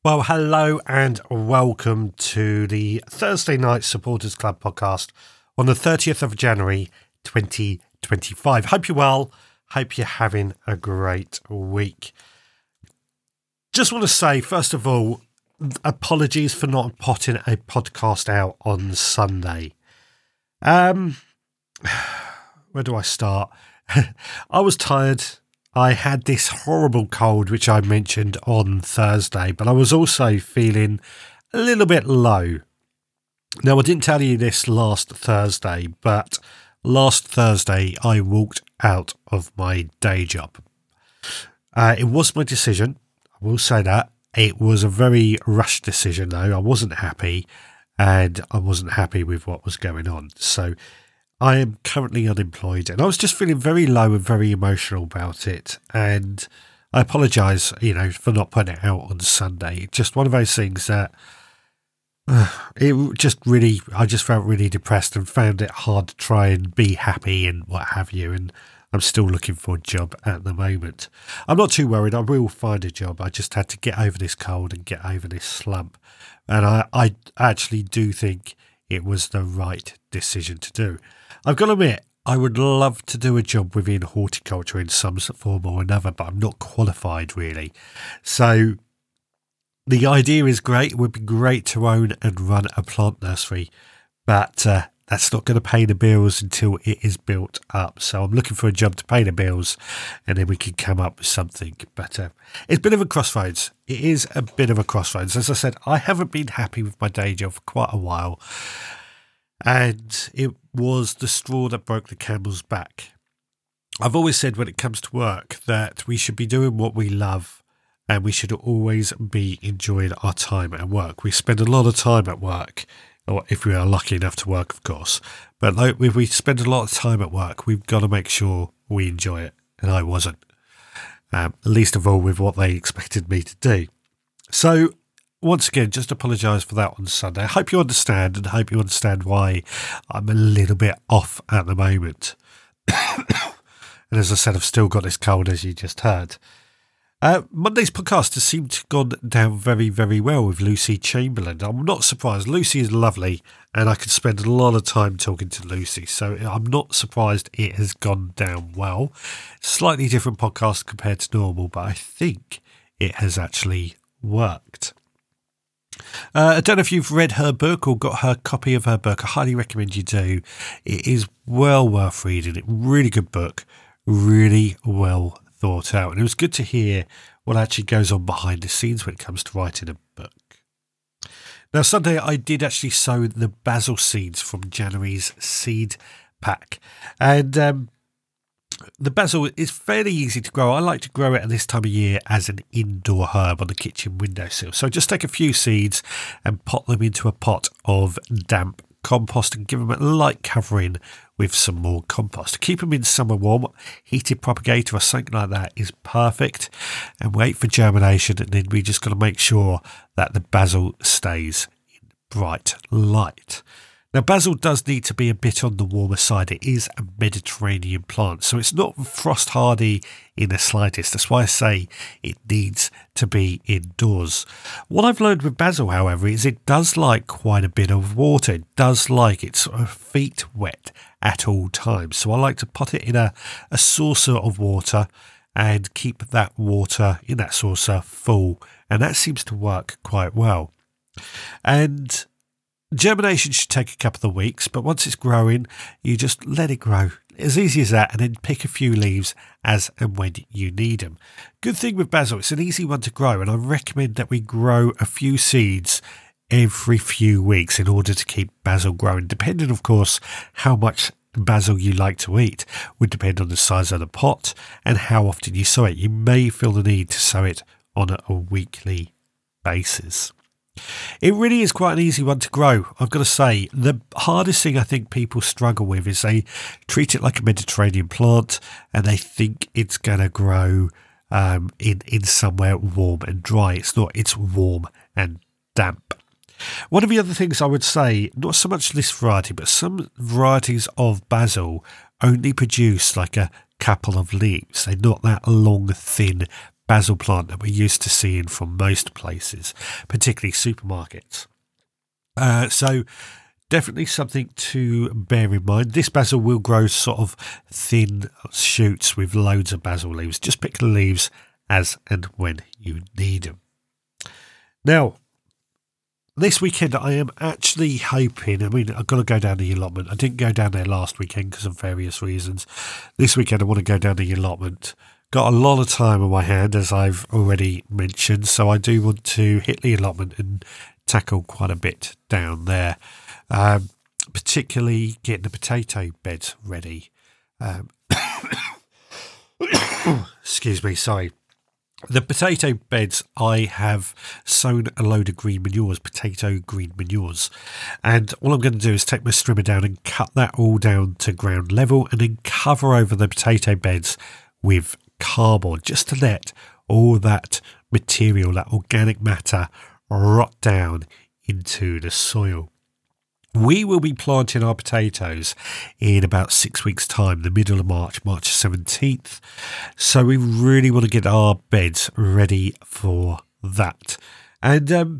Well, hello and welcome to the Thursday Night Supporters Club podcast on the 30th of January 2025. Hope you're well. Hope you're having a great week. Just want to say, first of all, apologies for not putting a podcast out on Sunday. Where do I start? I was tired. I had this horrible cold, which I mentioned on Thursday, but I was also feeling a little bit low. Now, I didn't tell you this last Thursday, but last Thursday I walked out of my day job. It was my decision. I will say that. It was a very rushed decision, though. I wasn't happy, and I wasn't happy with what was going on. So I am currently unemployed, and I was just feeling very low and very emotional about it. And I apologise, for not putting it out on Sunday. Just one of those things that I just felt really depressed and found it hard to try and be happy and what have you. And I'm still looking for a job at the moment. I'm not too worried. I will find a job. I just had to get over this cold and get over this slump. And I actually do think it was the right decision to do. I've got to admit, I would love to do a job within horticulture in some form or another, but I'm not qualified really. So the idea is great. It would be great to own and run a plant nursery, but that's not going to pay the bills until it is built up. So I'm looking for a job to pay the bills, and then we can come up with something. But it's a bit of a crossroads. It is a bit of a crossroads. As I said, I haven't been happy with my day job for quite a while. And it was the straw that broke the camel's back. I've always said when it comes to work that we should be doing what we love, and we should always be enjoying our time at work. We spend a lot of time at work, or if we are lucky enough to work, of course. But if we spend a lot of time at work, we've got to make sure we enjoy it. And I wasn't, least of all with what they expected me to do. So once again, just apologise for that on Sunday. I hope you understand, and hope you understand why I'm a little bit off at the moment. And as I said, I've still got this cold, as you just heard. Monday's podcast has seemed to have gone down very, very well with Lucy Chamberlain. I'm not surprised. Lucy is lovely, and I could spend a lot of time talking to Lucy, so I'm not surprised it has gone down well. Slightly different podcast compared to normal, but I think it has actually worked. I don't know if you've read her book or got her copy of her book. I highly recommend you do. It is well worth reading. It's a really good book, really well thought out. And it was good to hear what actually goes on behind the scenes when it comes to writing a book. Now, Sunday I did actually sow the basil seeds from January's seed pack. And the basil is fairly easy to grow. I like to grow it at this time of year as an indoor herb on the kitchen windowsill. So just take a few seeds and pot them into a pot of damp compost and give them a light covering with some more compost. Keep them in somewhere warm. Heated propagator or something like that is perfect. And wait for germination, and then we just got to make sure that the basil stays in bright light. Now, basil does need to be a bit on the warmer side. It is a Mediterranean plant, so it's not frost hardy in the slightest. That's why I say it needs to be indoors. What I've learned with basil, however, is it does like quite a bit of water. It does like its feet wet at all times. So I like to pot it in a saucer of water and keep that water in that saucer full, and that seems to work quite well. And germination should take a couple of weeks, but once it's growing, you just let it grow. As easy as that, and then pick a few leaves as and when you need them. Good thing with basil, it's an easy one to grow, and I recommend that we grow a few seeds every few weeks in order to keep basil growing. Depending, of course, how much basil you like to eat would depend on the size of the pot and how often you sow it. You may feel the need to sow it on a weekly basis. It really is quite an easy one to grow, I've got to say. The hardest thing I think people struggle with is they treat it like a Mediterranean plant and they think it's going to grow in somewhere warm and dry. It's not. It's warm and damp. One of the other things I would say, not so much this variety, but some varieties of basil only produce like a couple of leaves. They're not that long, thin basil plant that we're used to seeing from most places, particularly supermarkets. So definitely something to bear in mind. This basil will grow sort of thin shoots with loads of basil leaves. Just pick the leaves as and when you need them. Now, this weekend I am actually hoping, I've got to go down the allotment. I didn't go down there last weekend because of various reasons. This weekend I want to go down the allotment. Got a lot of time on my hand, as I've already mentioned, so I do want to hit the allotment and tackle quite a bit down there. Particularly getting the potato beds ready. Excuse me, sorry. The potato beds, I have sown a load of green manures, potato green manures. And all I'm going to do is take my strimmer down and cut that all down to ground level and then cover over the potato beds with cardboard, just to let all that material, that organic matter, rot down into the soil. We will be planting our potatoes in about 6 weeks' time, the middle of March 17th. So we really want to get our beds ready for that. And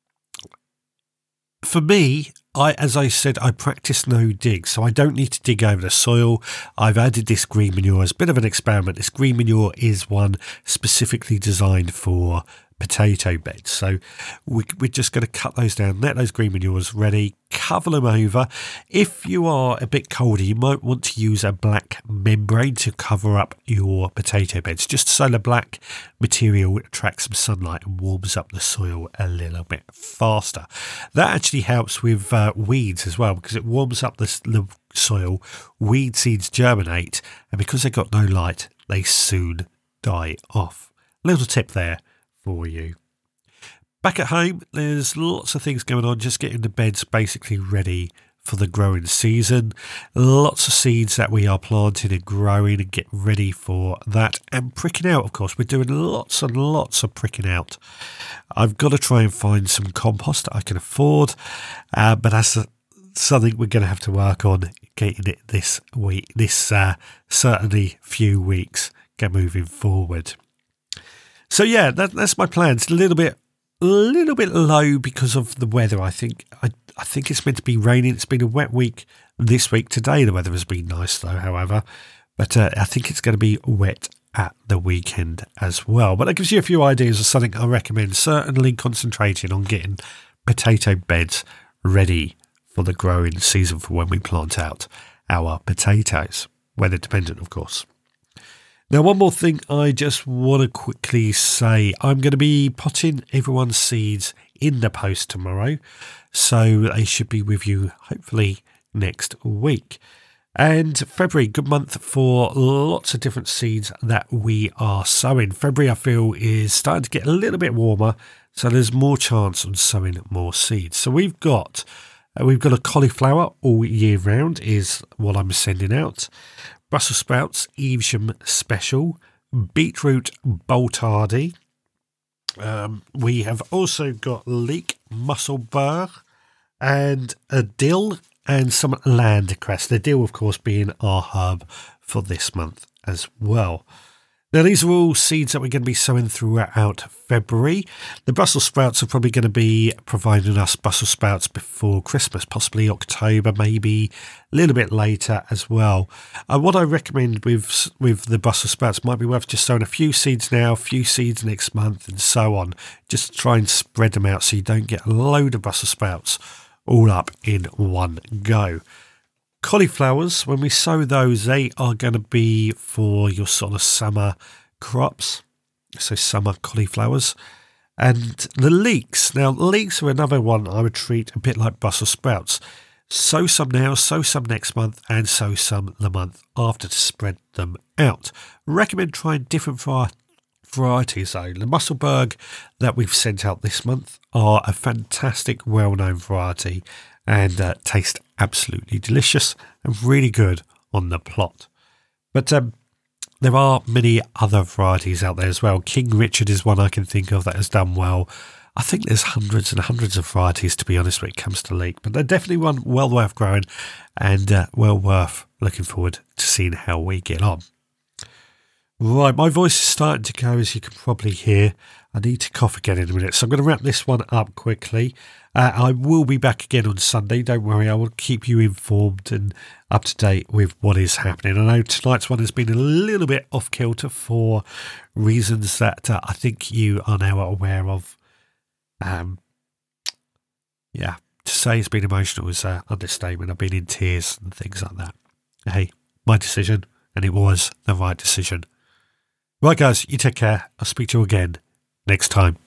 for me, as I said, I practice no dig, so I don't need to dig over the soil. I've added this green manure as a bit of an experiment. This green manure is one specifically designed for potato beds. So we're just going to cut those down, let those green manures ready, cover them over. If you are a bit colder, you might want to use a black membrane to cover up your potato beds, just so the black material attracts some sunlight and warms up the soil a little bit faster. That actually helps with weeds as well, because it warms up the soil. Weed seeds germinate, and because they've got no light, they soon die off. Little tip there for you. Back at home, there's lots of things going on, just getting the beds basically ready for the growing season. Lots of seeds that we are planting and growing and get ready for that. And pricking out, of course, we're doing lots and lots of pricking out. I've got to try and find some compost that I can afford, but that's something we're going to have to work on getting it this week, certainly few weeks, get moving forward. So yeah, that's my plans. A little bit low because of the weather. I think it's meant to be raining. It's been a wet week this week. Today the weather has been nice though, however, but I think it's going to be wet at the weekend as well. But that gives you a few ideas of something I recommend. Certainly concentrating on getting potato beds ready for the growing season for when we plant out our potatoes, weather dependent, of course. Now, one more thing I just want to quickly say. I'm going to be potting everyone's seeds in the post tomorrow, so they should be with you hopefully next week. And February, good month for lots of different seeds that we are sowing. February, I feel, is starting to get a little bit warmer, so there's more chance of sowing more seeds. So we've got a cauliflower all year round is what I'm sending out. Brussels sprouts, Evesham Special, beetroot Boltardi. We have also got leek Musselburgh and a dill and some landcress. The dill, of course, being our herb for this month as well. Now, these are all seeds that we're going to be sowing throughout February. The Brussels sprouts are probably going to be providing us Brussels sprouts before Christmas, possibly October, maybe a little bit later as well. What I recommend with the Brussels sprouts might be worth just sowing a few seeds now, a few seeds next month, and so on. Just try and spread them out so you don't get a load of Brussels sprouts all up in one go. Cauliflowers, when we sow those, they are going to be for your sort of summer crops, so summer cauliflowers. And the leeks, now leeks are another one I would treat a bit like Brussels sprouts. Sow some now, sow some next month, and sow some the month after to spread them out. Recommend trying different varieties though. The Musselburgh that we've sent out this month are a fantastic, well-known variety and taste absolutely delicious and really good on the plot. But there are many other varieties out there as well. King Richard is one I can think of that has done well. I think there's hundreds and hundreds of varieties, to be honest, when it comes to leek. But they're definitely one well worth growing and well worth looking forward to seeing how we get on. Right, my voice is starting to go, as you can probably hear. I need to cough again in a minute, so I'm going to wrap this one up quickly. I will be back again on Sunday, don't worry. I will keep you informed and up to date with what is happening. I know tonight's one has been a little bit off kilter for reasons that I think you are now aware of. Yeah, to say it's been emotional is an understatement. I've been in tears and things like that. Hey, my decision, and it was the right decision. Right, guys, you take care. I'll speak to you again next time.